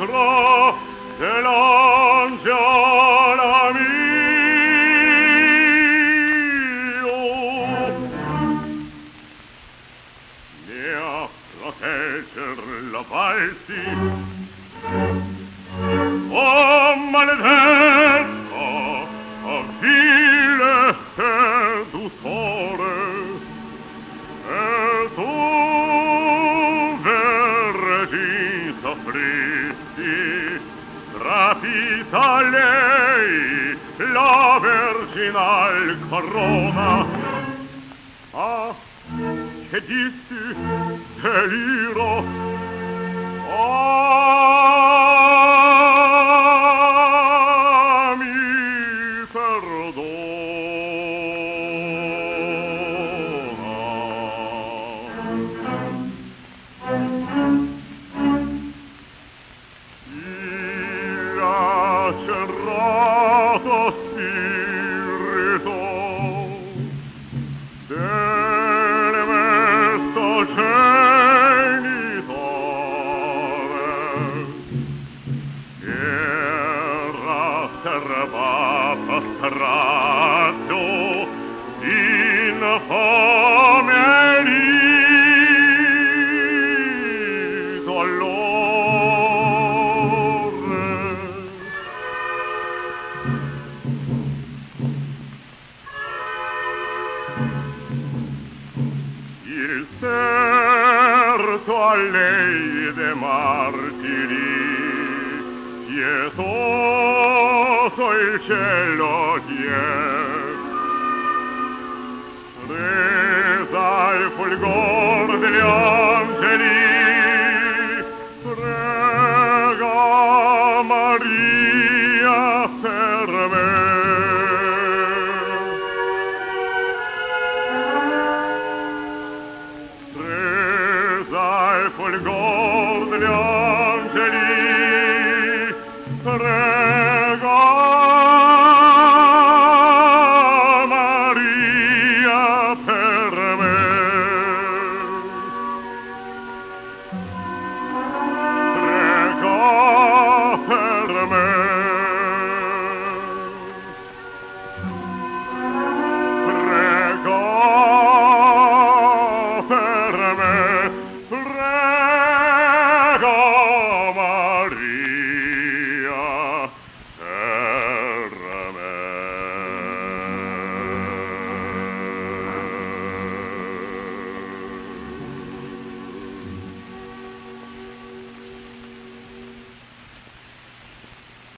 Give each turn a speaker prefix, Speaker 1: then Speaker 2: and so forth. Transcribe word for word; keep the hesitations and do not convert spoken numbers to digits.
Speaker 1: sacro dell'angela mio. Ne a protegger la valsi, oh maledetto, oh vile sedutore, e tu vergine soffristi, rapita lei la virginal corona. Ah, che dissi, deliro, ah, mi il lacerato spirito dell'emesto genitore era serbato strazio infame rito all'ore. Il certo a lei de martiri, pietoso il cielo chiede, resa il fulgor degli angeli, prega Maria per me. Resa il fulgor degli angeli,